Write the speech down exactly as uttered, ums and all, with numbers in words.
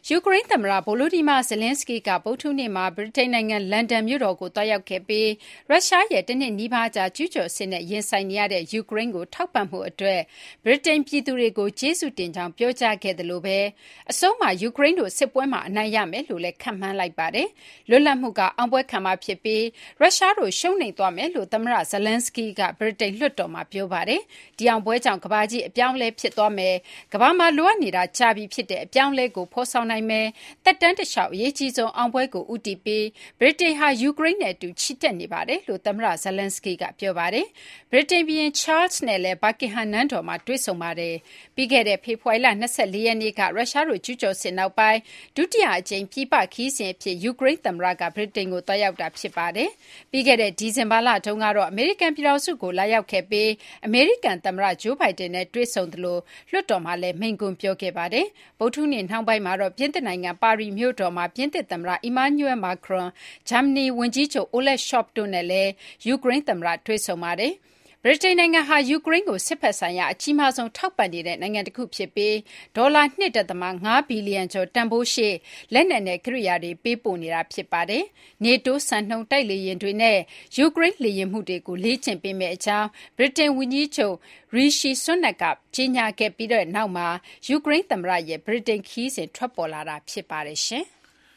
ယူကရိန်းသမ္မတ Volodymyr Zelenskyy က ဗုဒ္ဓဟူးနေ့မှာ ဗြိတိန်နိုင်ငံ လန်ဒန်မြို့တော်ကို သွားရောက်ခဲ့ပြီး ရုရှားရဲ့ တနှစ်နီးပါးကြာ ကျူးကျော်စစ်နဲ့ ရင်ဆိုင်နေရတဲ့ ယူကရိန်းကို ထောက်ပံ့မှုအတွက် ဗြိတိန်ပြည်သူတွေကို ကျေးဇူးတင်ကြောင်း ပြောကြားခဲ့သလိုပဲ အဆုံးမှာ ယူကရိန်းတို့ စစ်ပွဲမှာ အနိုင်ရမယ်လို့လည်း ခန့်မှန်းလိုက်ပါတယ်။ လွတ်လပ်မှုက အောင်ပွဲခံမှာဖြစ်ပြီး ရုရှားတို့ ရှုံးနိမ့်သွားမယ်လို့ သမ္မတ Zelenskyy က ဗြိတိန်လွှတ်တော်မှာ ပြောပါတယ်။ ဒီအောင်ပွဲကြောင့် ကမ္ဘာကြီး အပြောင်းအလဲ ဖြစ်သွားမယ်၊ ကမ္ဘာမှာ လိုအပ်နေတာကြာပြီဖြစ်တဲ့ အပြောင်းအလဲကို ဖော်ဆောင်နိုင်မယ်၊ သက်တမ်းတလျှောက် အရေးကြီးဆုံး အောင်ပွဲကို ဦးတည်ပြီး ဗြိတိန်ဟာ ယူကရိန်းနဲ့အတူ ချီတက်နေပါတယ်လို့ သမ္မတ Zelenskyy က ပြောပါတယ်။ ဗြိတိန်ဘုရင် Charles နဲ့လည်း Buckingham နန်းတော်မှာ တွေ့ဆုံပါတယ်။ ပြီးခဲ့တဲ့ ဖေဖော်ဝါရီလ ၂၄ ရက်နေ့က ရုရှားတို့ ကျူးကျော်စစ်နောက်ပိုင်း ဒုတိယအကြိမ် ပြည်ပခရီးစဉ်အဖြစ် ယူကရိန်းသမ္မတက ဗြိတိန်ကို သွားရောက်တာ ဖြစ်ပါတယ်။ ပြီးခဲ့တဲ့ ဒီဇင်ဘာလတုန်းကတော့ အမေရိကန်ပြည်ထောင်စုကို လာရောက်ခဲ့ပြီး အမေရိကန်သမ္မတ Joe Biden နဲ့ တွေ့ဆုံသလို လွှတ်တော်မှာလည်း မိန့်ခွန်းပြောခဲ့ပါတယ်။ ဗုဒ္ဓဟူးနေ့ နှောင်းပိုင်းမှာတော့ ပြင်သစ်နိုင်ငံ ပါရီမြို့တော်မှာ ပြင်သစ်သမ္မတ Emmanuel Macron ၊ ဂျာမနီဝန်ကြီးချုပ် Olaf Scholz တို့နဲ့လည်း ယူကရိန်းသမ္မတ တွေ့ဆုံခဲ့ပါတယ်။ ဗြိတိန်နိုင်ငံဟာ ယူကရိန်းကို စစ်ဘက်ဆိုင်ရာ အကြီးမားဆုံး ထောက်ပံ့နေတဲ့ နိုင်ငံတခုဖြစ်ပြီး ဒေါ်လာ ၂ ဒသမ ၅ ဘီလီယံကျော် တန်ဖိုးရှိ လက်နက်နဲ့ ကိရိယာတွေ ပေးပို့နေတာ ဖြစ်ပါတယ်။ NATO စံနှုန်း တိုက်လေယာဉ်တွေနဲ့ ယူကရိန်း လေယာဉ်မှုတွေကို လေ့ကျင့်ပေးမယ့်အကြောင်း ဗြိတိန်ဝန်ကြီးချုပ် Rishi Sunak က ကြေညာခဲ့ပြီးနောက်မှာ ယူကရိန်းသမ္မတရဲ့ ဗြိတိန်ခရီးစဉ် ထွက်ပေါ်လာတာ ဖြစ်ပါတယ်။